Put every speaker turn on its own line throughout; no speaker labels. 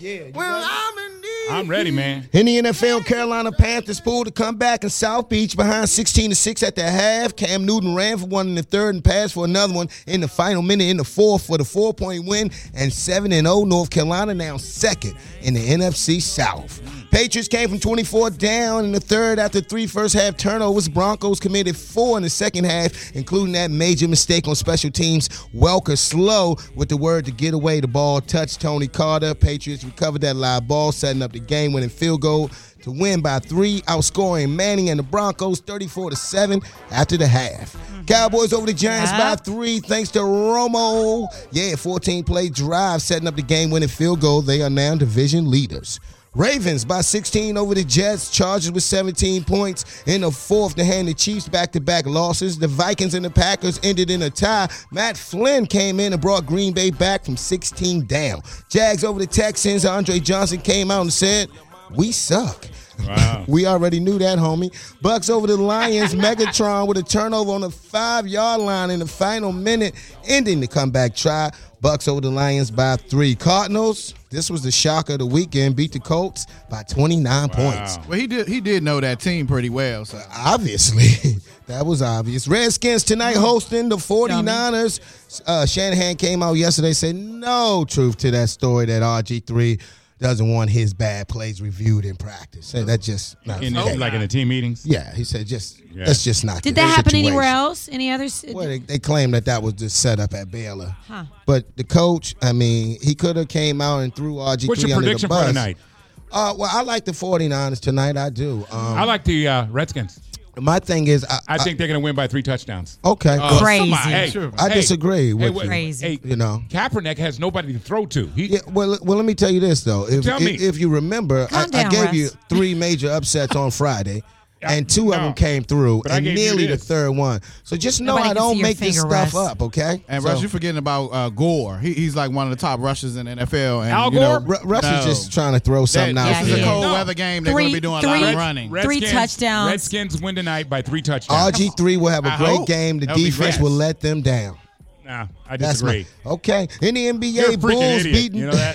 Well, I'm in need.
I'm ready, man.
In the NFL, Carolina Panthers pulled a comeback in South Beach behind 16-6 at the half. Cam Newton ran for one in the third and passed for another one in the final minute in the fourth for the 4-point win. And 7-0, North Carolina now second in the NFC South. Patriots came from 24 down in the third after 3 first-half turnovers. Broncos committed 4 in the second half, including that major mistake on special teams. Welker slow with the word to get away. The ball touched Tony Carter. Patriots recovered that live ball, setting up the game-winning field goal to win by 3, outscoring Manning and the Broncos 34-7 after the half. Cowboys over the Giants by 3 thanks to Romo. 14-play drive setting up the game-winning field goal. They are now division leaders. Ravens by 16 over the Jets. Chargers with 17 points in the fourth to hand the Chiefs back-to-back losses. The Vikings and the Packers ended in a tie. Matt Flynn came in and brought Green Bay back from 16 down. Jags over the Texans. Andre Johnson came out and said, "We suck."
Wow.
We already knew that, homie. Bucks over the Lions. Megatron with a turnover on the 5-yard line in the final minute, ending the comeback try. Bucks over the Lions by 3. Cardinals, this was the shocker of the weekend, beat the Colts by 29 points.
Well, he did know that team pretty well. So.
Obviously. That was obvious. Redskins tonight hosting the 49ers. Shanahan came out yesterday and said no truth to that story that RG3 doesn't want his bad plays reviewed in practice. So that's just not
like in the team meetings?
Yeah, he said that's just not
Did
the
that happen
situation.
anywhere else? Any others?
Well, they claim that was the setup at Baylor.
Huh.
But the coach, I mean, he could have came out and threw RG3 under the bus.
What's your prediction for tonight?
Well, I like the 49ers tonight. I do.
I like the Redskins.
My thing is,
I think they're going to win by 3 touchdowns.
Okay.
Crazy.
I disagree with you.
Crazy.
You know,
Kaepernick has nobody to throw to.
Well, let me tell you this though. If you remember, I gave you 3 major upsets on Friday. And 2 of them came through, and nearly the third one. So just know I don't make this stuff up, okay?
And Russ, you're forgetting about Gore. He's like one of the top rushers in the NFL. And,
Al Gore?
Russ is just trying to throw something out.
This is a cold weather game. They're going to be doing a lot of running.
3 touchdowns.
Redskins win tonight by 3 touchdowns.
RG3 will have a great game. The defense will let them down.
Nah, I disagree.
Okay. In the NBA, Bulls beaten.
You know that?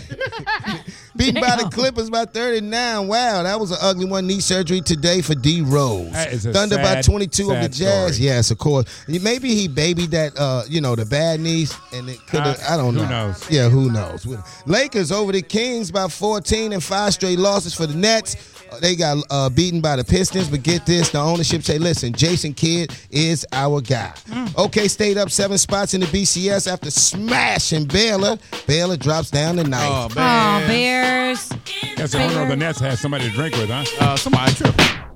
Beaten by the Clippers by 39. Wow, that was an ugly one. Knee surgery today for D. Rose.
That is a
Thunder by 22 of the Jazz.
Story.
Yes, of course. Maybe he babied that, the bad knees, and it could have. I don't know.
Who knows?
Yeah, who knows? Lakers over the Kings by 14 and 5 straight losses for the Nets. They got beaten by the Pistons, but get this, the ownership say, listen, Jason Kidd is our guy. OK stayed up 7 spots in the BCS after smashing Baylor. Baylor drops down to 9th.
Oh, Bears.
That's the owner of the Nets has somebody to drink with, huh?
Somebody tripping.